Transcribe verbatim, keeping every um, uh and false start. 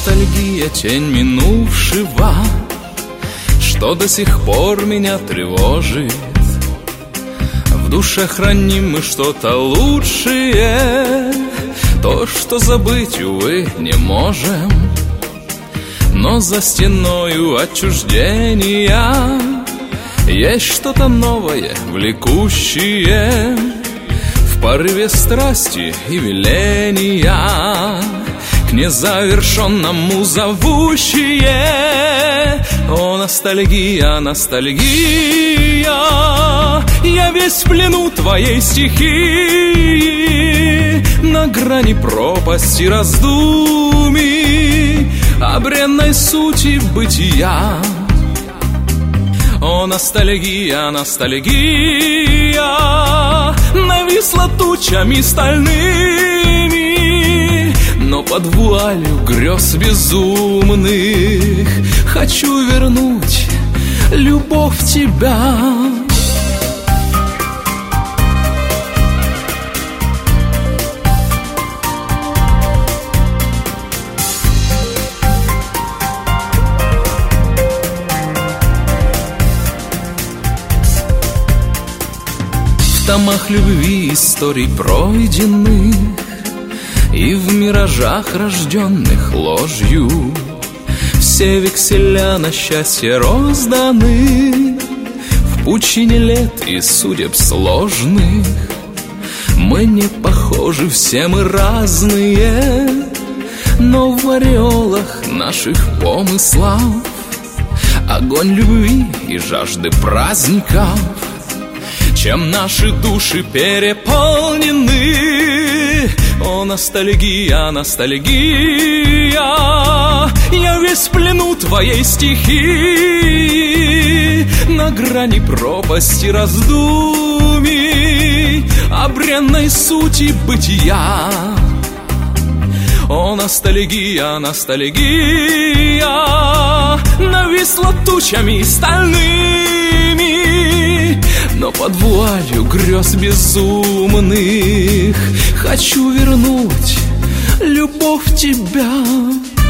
ностальгия, тень минувшего, что до сих пор меня тревожит. В душе храним мы что-то лучшее, то, что забыть, увы, не можем. Но за стеною отчуждения есть что-то новое, влекущее, в порыве страсти и веления, к незавершенному зовущее. О, ностальгия, ностальгия, я весь в плену твоей стихии, на грани пропасти раздумий о бренной сути бытия. О, ностальгия, ностальгия, нависла тучами стальными, но под вуалью грез безумных хочу вернуть любовь тебя. В томах любви историй пройденных и в миражах, рожденных ложью, все векселя на счастье розданы в пучине лет и судеб сложных. Мы не похожи, все мы разные, но в ореолах наших помыслов огонь любви и жажды праздников. Чем наши души переполнены, о, ностальгия, ностальгия, я весь в плену твоей стихии, на грани пропасти раздумий о бренной сути бытия. О, ностальгия, ностальгия, нависла тучами стальными, но под вуалью грез безумных хочу вернуть любовь тебя.